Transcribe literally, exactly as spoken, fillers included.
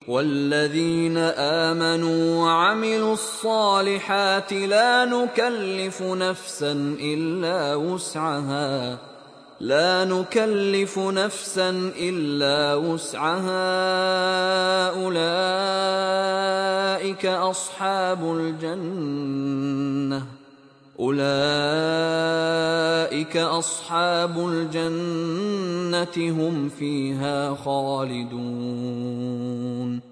والذين آمنوا وعملوا الصالحات لا نكلف نفسا إلا وسعها لا نكلف نفسا إلا وسعها أولئك أصحاب الجنة أولئك أصحاب الجنة هم فيها خالدون